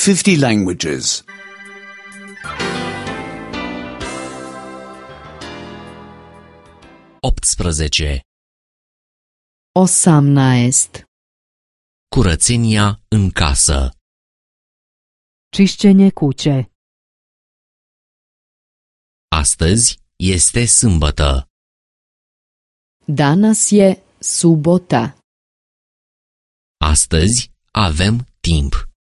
50 languages. 18. 18. Curățenia în casă. Čišćenje kuće. Astăzi este sâmbătă. Danas je subota. Astăzi avem timp.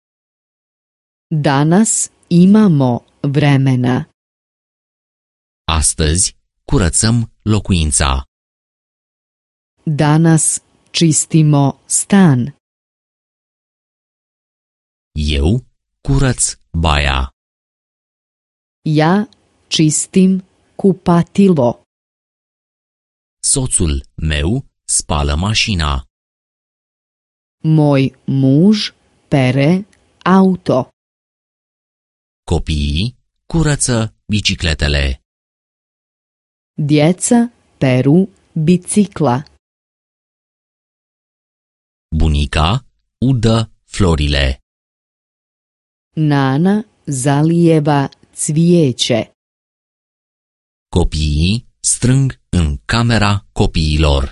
Danas imamo vremena. Astăzi curățăm locuința. Danas čistimo stan. Eu curăț baia. Ja čistim kupatilo. Soțul meu spală mașina. Moj muž pere auto. Copiii curăță bicicletele. Djeca peru bicikla. Bunica udă florile. Nana zalijeva cvijeće. Copiii strâng în camera copiilor.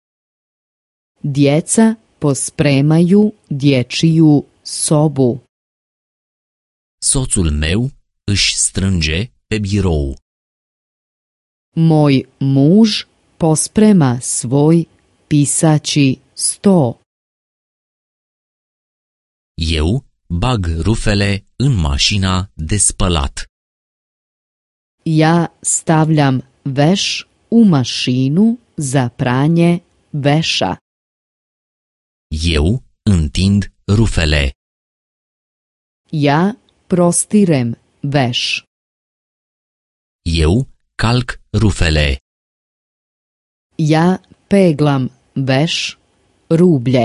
Djeca pospremaju dječiju sobu. Soțul meu își strânge pe birou. Moj muž posprema svoj pisaći sto. Eu bag rufele în mașina de spălat. Ja stavljam veš u mašinu za pranje veša. Eu întind rufele. Ja prostirem veš. Eu calc rufele. Ja peglam veš rublje.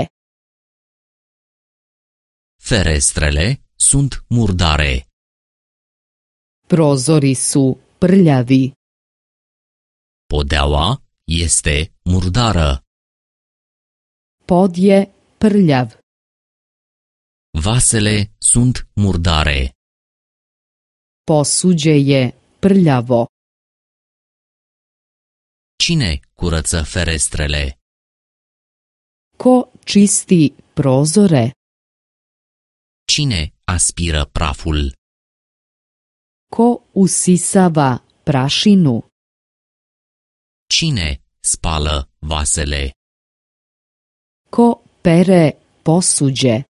Ferestrele sunt murdare. Prozori su prljavi. Podeaua este murdară. Pod je prljav. Vasele sunt murdare. Posuđe je prljavo. Cine curăță ferestrele? Ko čisti prozore? Cine aspiră praful? Ko usisava prašinu? Cine spală vasele? Ko pere posuđe?